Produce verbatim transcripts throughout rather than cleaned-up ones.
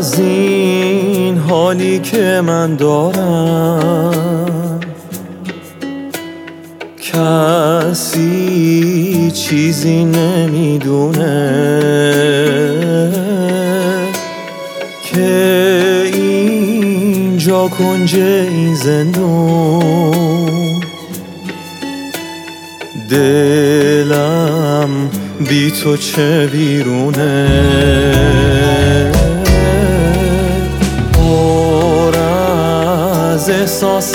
از این حالی که من دارم کسی چیزی نمیدونه که اینجا کنج این زندون دلم بی تو چه بیرونه، پر از احساس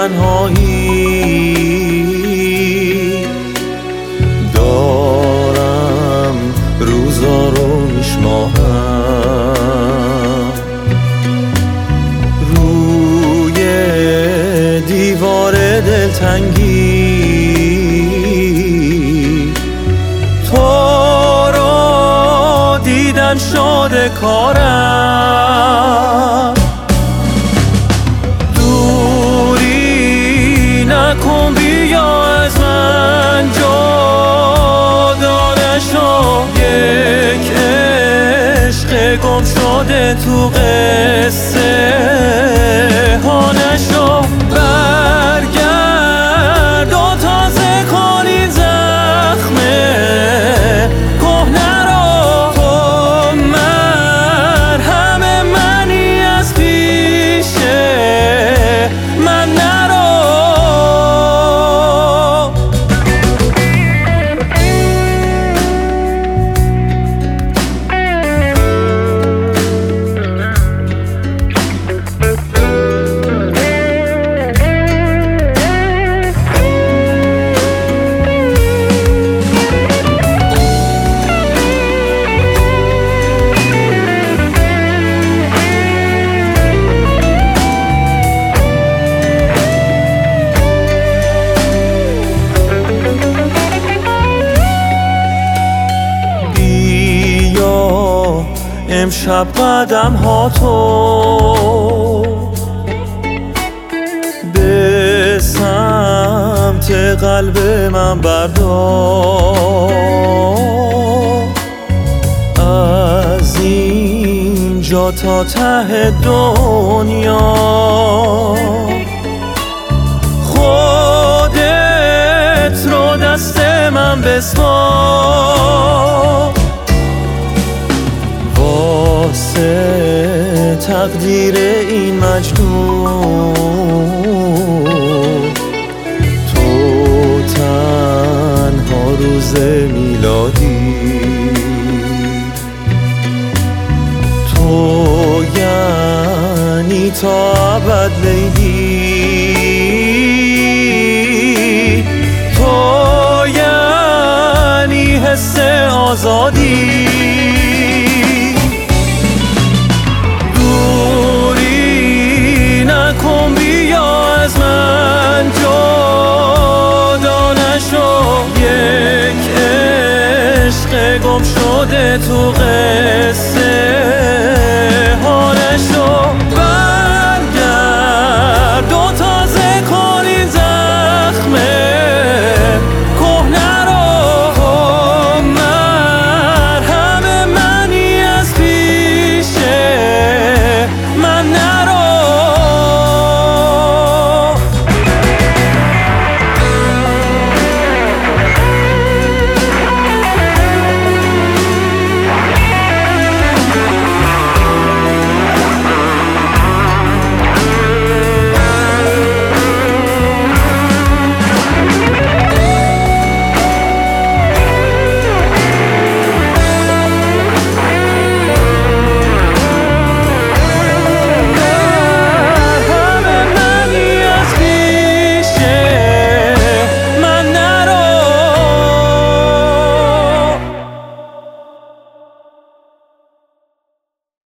تنهایی دارم روزا رو میشمارم، روی دیوار دلتنگی شده کارم، دوری نکن بیا از من جدا نشو، یک عشق گم شده تو قصه ها نشو، برگرد و تازه کن این زخمه کهنه امشب قدم ها تو به سمت قلب من بردار، از اینجا تا ته دنیا خودت رو دست من بسپار، واسه تقدیر این مجنون تو تنها روز میلادی، تو یعنی تا ابد لیلی، تو یعنی حس آزادی، گم شده تو قصه